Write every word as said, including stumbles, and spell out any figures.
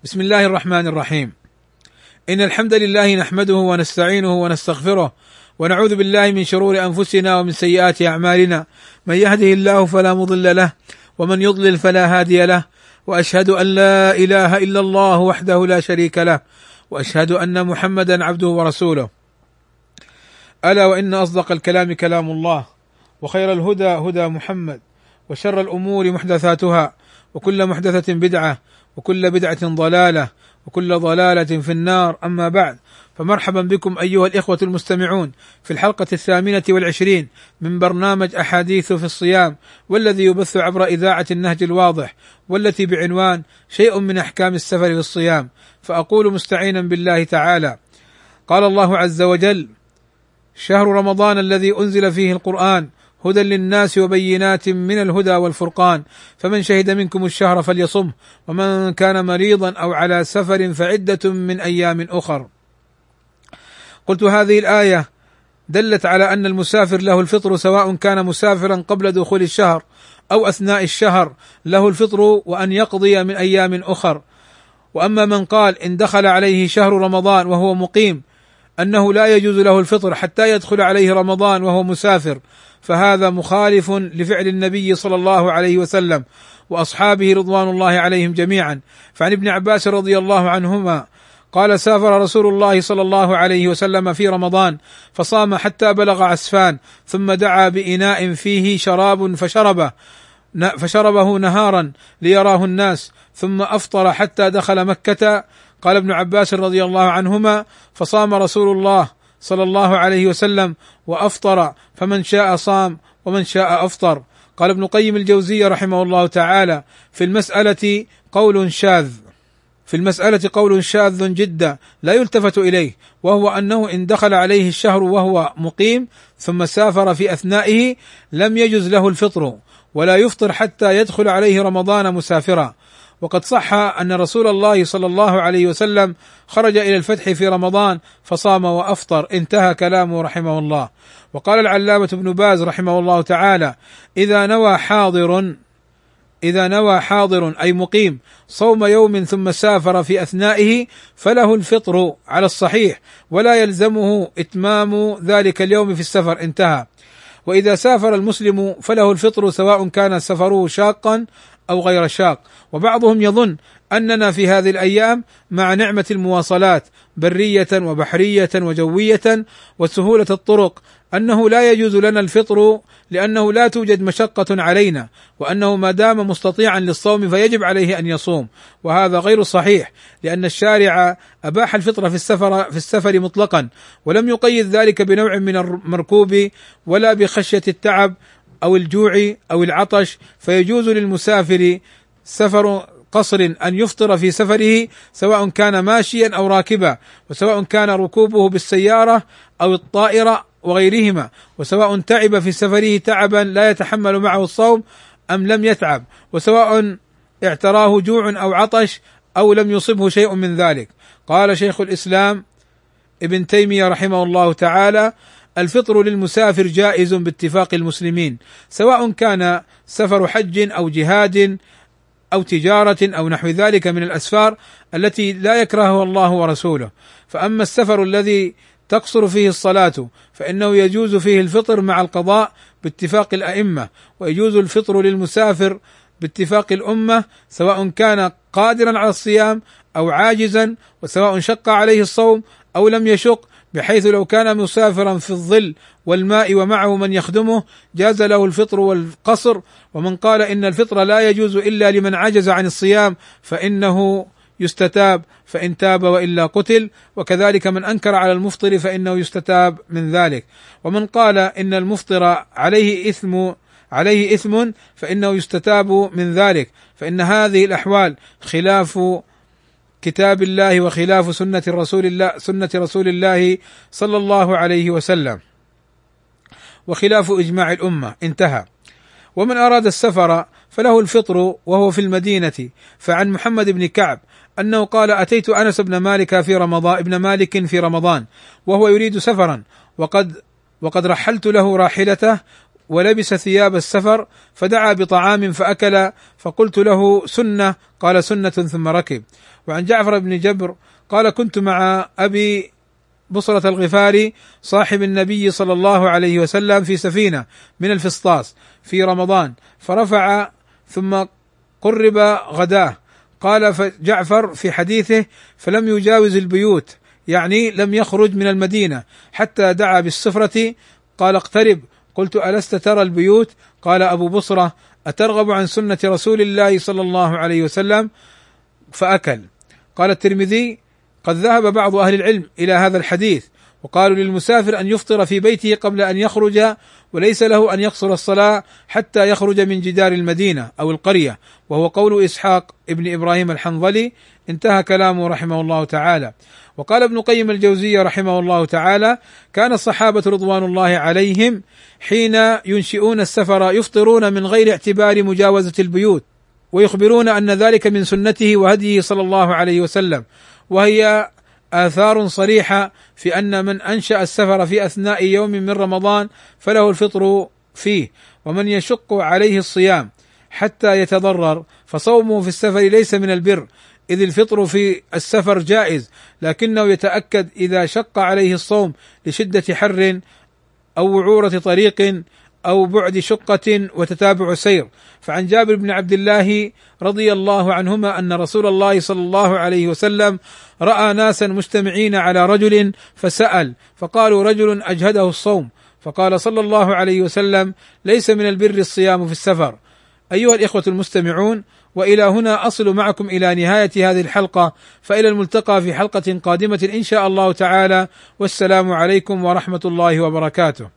بسم الله الرحمن الرحيم. إن الحمد لله نحمده ونستعينه ونستغفره ونعوذ بالله من شرور أنفسنا ومن سيئات أعمالنا، من يهده الله فلا مضل له ومن يضلل فلا هادي له، وأشهد أن لا إله إلا الله وحده لا شريك له، وأشهد أن محمدا عبده ورسوله. ألا وإن أصدق الكلام كلام الله، وخير الهدى هدى محمد، وشر الأمور محدثاتها، وكل محدثة بدعة، وكل بدعة ضلالة، وكل ضلالة في النار. أما بعد، فمرحبا بكم أيها الإخوة المستمعون في الحلقة الثامنة والعشرين من برنامج أحاديث في الصيام، والذي يبث عبر إذاعة النهج الواضح، والتي بعنوان شيء من أحكام السفر في الصيام. فأقول مستعينا بالله تعالى: قال الله عز وجل: شهر رمضان الذي أنزل فيه القرآن هدى للناس وبينات من الهدى والفرقان، فمن شهد منكم الشهر فليصمه، ومن كان مريضا أو على سفر فعدة من أيام أخر. قلت هذه الآية دلت على أن المسافر له الفطر، سواء كان مسافرا قبل دخول الشهر أو أثناء الشهر له الفطر، وأن يقضي من أيام أخر. وأما من قال إن دخل عليه شهر رمضان وهو مقيم أنه لا يجوز له الفطر حتى يدخل عليه رمضان وهو مسافر، فهذا مخالف لفعل النبي صلى الله عليه وسلم وأصحابه رضوان الله عليهم جميعا. فعن ابن عباس رضي الله عنهما قال: سافر رسول الله صلى الله عليه وسلم في رمضان فصام حتى بلغ عسفان، ثم دعا بإناء فيه شراب فشربه فشربه نهارا ليراه الناس، ثم أفطر حتى دخل مكة. قال ابن عباس رضي الله عنهما: فصام رسول الله صلى الله عليه وسلم وأفطر، فمن شاء صام ومن شاء أفطر. قال ابن قيم الجوزية رحمه الله تعالى: في المسألة قول شاذ في المسألة قول شاذ جدا لا يلتفت إليه، وهو أنه إن دخل عليه الشهر وهو مقيم ثم سافر في أثنائه لم يجز له الفطر، ولا يفطر حتى يدخل عليه رمضان مسافرا. وقد صح أن رسول الله صلى الله عليه وسلم خرج إلى الفتح في رمضان فصام وأفطر. انتهى كلامه رحمه الله. وقال العلامة ابن باز رحمه الله تعالى: إذا نوى حاضر إذا نوى حاضر أي مقيم صوم يوم ثم سافر في أثنائه فله الفطر على الصحيح، ولا يلزمه إتمام ذلك اليوم في السفر. انتهى. وإذا سافر المسلم فله الفطر، سواء كان سفره شاقا أو غير شاق. وبعضهم يظن أننا في هذه الأيام مع نعمة المواصلات برية وبحرية وجوية وسهولة الطرق أنه لا يجوز لنا الفطر، لأنه لا توجد مشقة علينا، وأنه ما دام مستطيعا للصوم فيجب عليه أن يصوم. وهذا غير صحيح، لأن الشارع أباح الفطر في السفر في السفر مطلقا، ولم يقيد ذلك بنوع من المركوب ولا بخشية التعب أو الجوع أو العطش. فيجوز للمسافر سفر قصر أن يفطر في سفره، سواء كان ماشيا أو راكبا، وسواء كان ركوبه بالسيارة أو الطائرة وغيرهما، وسواء تعب في سفره تعبا لا يتحمل معه الصوم أم لم يتعب، وسواء اعتراه جوع أو عطش أو لم يصبه شيء من ذلك. قال شيخ الإسلام ابن تيمية رحمه الله تعالى: الفطر للمسافر جائز باتفاق المسلمين، سواء كان سفر حج أو جهاد أو تجارة أو نحو ذلك من الأسفار التي لا يكرهها الله ورسوله. فأما السفر الذي تقصر فيه الصلاة فإنه يجوز فيه الفطر مع القضاء باتفاق الأئمة، ويجوز الفطر للمسافر باتفاق الأمة، سواء كان قادرا على الصيام أو عاجزا، وسواء شق عليه الصوم أو لم يشق، بحيث لو كان مسافرا في الظل والماء ومعه من يخدمه جاز له الفطر والقصر. ومن قال إن الفطر لا يجوز إلا لمن عجز عن الصيام فإنه يستتاب، فإن تاب وإلا قتل. وكذلك من أنكر على المفطر فإنه يستتاب من ذلك. ومن قال إن المفطر عليه إثم عليه إثم فإنه يستتاب من ذلك، فإن هذه الأحوال خلاف كتاب الله وخلاف سنة رسول الله سنة رسول الله صلى الله عليه وسلم، وخلاف إجماع الأمة. انتهى. ومن أراد السفر فله الفطر وهو في المدينة. فعن محمد بن كعب أنه قال: أتيت أنس بن مالك في رمضان ابن مالك في رمضان وهو يريد سفرا، وقد وقد رحلت له راحلته ولبس ثياب السفر فدعا بطعام فأكل، فقلت له: سنة؟ قال: سنة، ثم ركب. وعن جعفر بن جبر قال: كنت مع أبي بصرة الغفاري صاحب النبي صلى الله عليه وسلم في سفينة من الفسطاس في رمضان، فرفع ثم قرب غداه. قال فجعفر في حديثه: فلم يجاوز البيوت، يعني لم يخرج من المدينة حتى دعا بالسفرة. قال: اقترب. قلت: ألست ترى البيوت؟ قال أبو بصرة: أترغب عن سنة رسول الله صلى الله عليه وسلم؟ فأكل. قال الترمذي: قد ذهب بعض أهل العلم إلى هذا الحديث، وقالوا للمسافر أن يفطر في بيته قبل أن يخرج، وليس له أن يقصر الصلاة حتى يخرج من جدار المدينة أو القرية، وهو قول إسحاق ابن إبراهيم الحنظلي. انتهى كلامه رحمه الله تعالى. وقال ابن قيم الجوزية رحمه الله تعالى: كان الصحابة رضوان الله عليهم حين ينشئون السفر يفطرون من غير اعتبار مجاوزة البيوت، ويخبرون أن ذلك من سنته وهديه صلى الله عليه وسلم، وهي آثار صريحة في أن من أنشأ السفر في أثناء يوم من رمضان فله الفطر فيه، ومن يشق عليه الصيام حتى يتضرر فصومه في السفر ليس من البر، إذ الفطر في السفر جائز، لكنه يتأكد إذا شق عليه الصوم لشدة حر أو وعورة طريق أو بعد شقة وتتابع سير. فعن جابر بن عبد الله رضي الله عنهما أن رسول الله صلى الله عليه وسلم رأى ناسا مجتمعين على رجل فسأل، فقالوا: رجل أجهده الصوم. فقال صلى الله عليه وسلم: ليس من البر الصيام في السفر. أيها الإخوة المستمعون، وإلى هنا أصل معكم إلى نهاية هذه الحلقة، فإلى الملتقى في حلقة قادمة إن شاء الله تعالى، والسلام عليكم ورحمة الله وبركاته.